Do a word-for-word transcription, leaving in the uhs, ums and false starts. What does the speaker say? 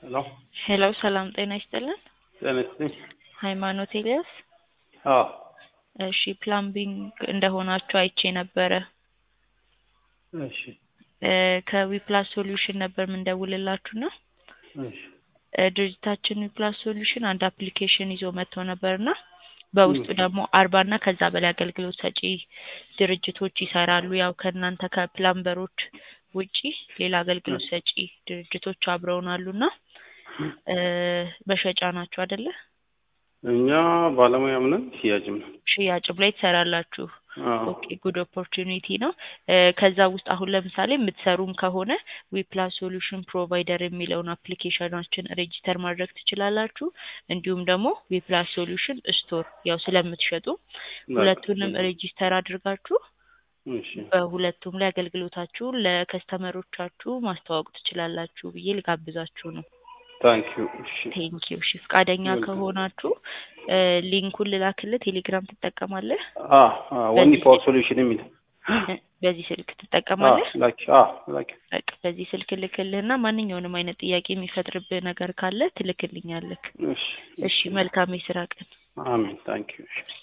ሄሎ ሄሎ ሰላም ጤና ይስጥልን። ጤና ይስጥልኝ። ሃይማኖት ኤልያስ። አዎ እሺ ፕላምቢንግ እንደሆናችሁ አይቼ ነበረ። እሺ ከዊፕላስ ሶሉሽን ነበር ምንደውልላችሁና እሺ ድርጅታችን ዊፕላስ ሶሉሽን አንድ አፕሊኬሽን ይዞ መጥቶ ነበርና በውስጡ ደግሞ አርባ እና ከዛ በላይ አገልግሎት ሰጪ ድርጅቶች ይሰራሉ። ያው ከእናንተ ከፕላምበሮች ውጪ ሌላ አገልግሎት ሰጪ ድርጅቶች አብረውን አሉና በሸጫ ናቸው አይደለ? እኛ ባለሙያም ነን ሽያጭም ነን። ሽያጭም ላይ ትሰራላችሁ? ኦኬ ጉድ ኦፖርቹኒቲ ነው። ከዛ ውስጥ አሁን ለምሳሌ የምትሰሩም ከሆነ ዊፕላስ ሶሉሽን ፕሮቫይደር የሚለውን አፕሊኬሽናችን ሬጂስተር ማድረግ ትችላላችሁ። እንዲሁም ደግሞ ዊፕላስ ሶሉሽን ስቶር ያው ስለምትሸጡ ሁለቱንም ሬጂስተር አድርጋችሁ እሺ በሁለቱም ላይ አገልግሎታችሁን ለከስተመሮቻችሁ ማስተዋወቅ ትችላላችሁ ብዬ ልጋብዛችሁ ነው። ታንክ ዩ እሺ ቴንክ ዩ። እሺ ፈቃደኛ ከሆናችሁ ሊንኩን ልላክልህ። ቴሌግራም ትጠቀማለህ? አ ወኒ ፎር ሶሉሽን የሚል በዚህ ስልክ ትጠቀማለህ? ላኪ አ ላኪ በቃ በዚህ ስልክ ልክልህና ማንኛውንም አይነት ጥያቄ የሚፈጥርብህ ነገር ካለ ትልክልኛለህ። እሺ እሺ መልካም የስራ ቀን። አሜን ታንክ ዩ።